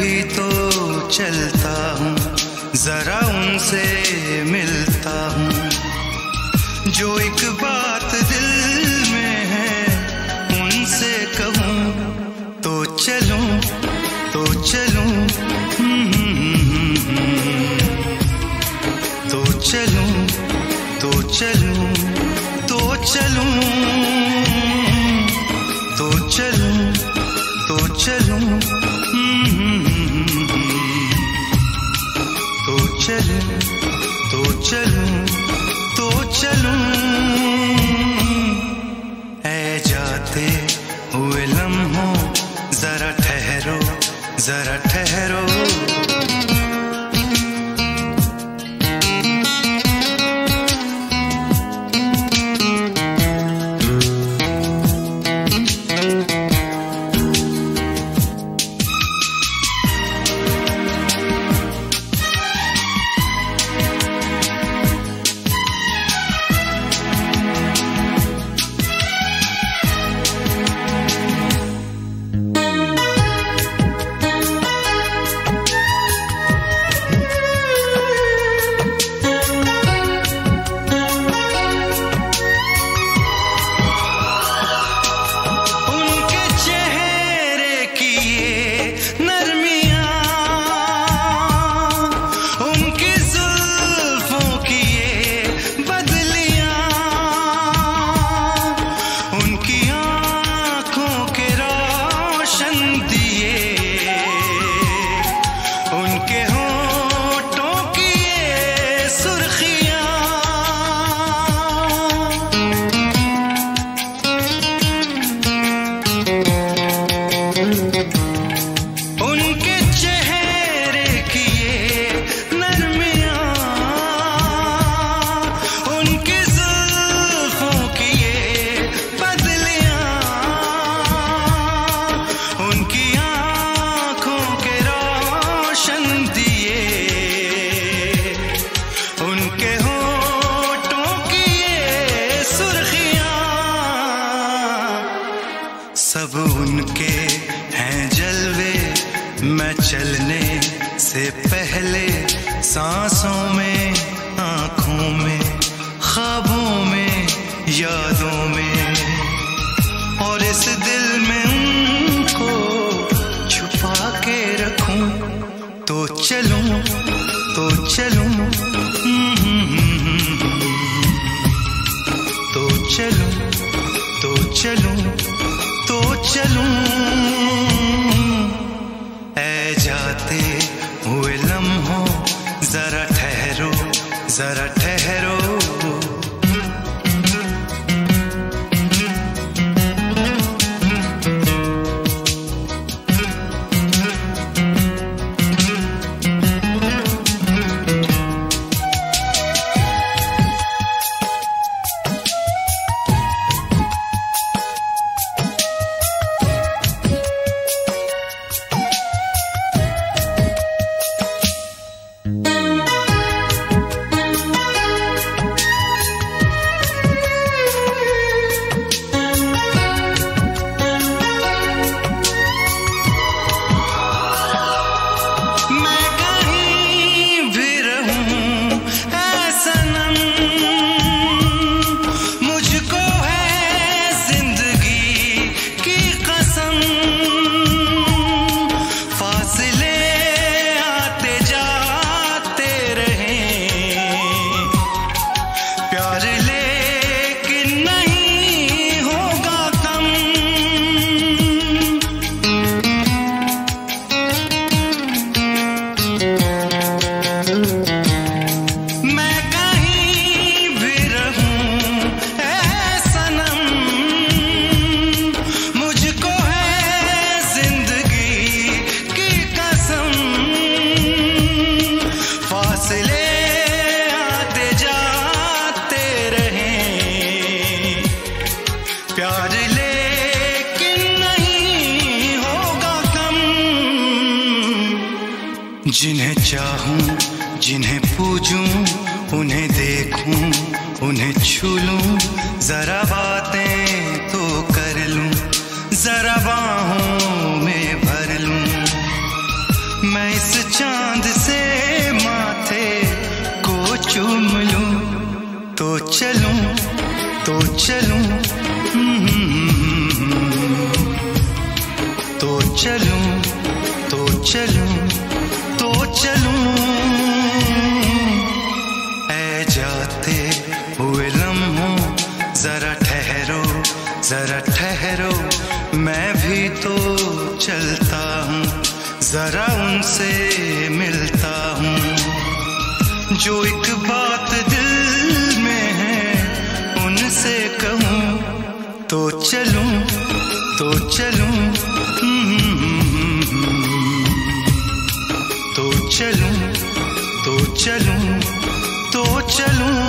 भी तो चलता हूँ, जरा उनसे मिलता हूँ। जो एक बात दिल में है उनसे कहूँ तो चलूँ तो चलूँ, तो चलूँ तो चलूँ, तो चलूँ तो चलूँ, तो चलूँ, तो चलूँ, तो चलूँ, तो चलूँ। ऐ जाते हुए लम्हों जरा ठहरो, जरा ठहरो। सब उनके हैं जलवे, मैं चलने से पहले सांसों में, आँखों में, ख्वाबों में, यादों में, और इस दिल में उनको छुपा के रखूं तो चलूं तो चलूं, तो चलूं तो चलूं, तो चलूं। ऐ जाते हुए लम्हों जरा ठहरो, जरा ठहरो। प्यार लेकिन नहीं होगा कम। जिन्हें चाहूं, जिन्हें पूजूं, उन्हें देखूं, उन्हें छू लूं, जरा बातें तो कर लूं, जरा बाहों में भर लूं। मैं इस चांद से माथे को चूम लूं तो चलूं तो चलूं, तो चलूं तो चलूं तो चलूं। ऐ जाते हुए लम्हों जरा ठहरो जरा ठहरो, मैं भी तो चलता हूँ, जरा उनसे मिलता हूँ। जो एक बात दिल में है उनसे कहूँ तो चलूं तो चलूं, तो चलूं तो चलूं तो चलूं।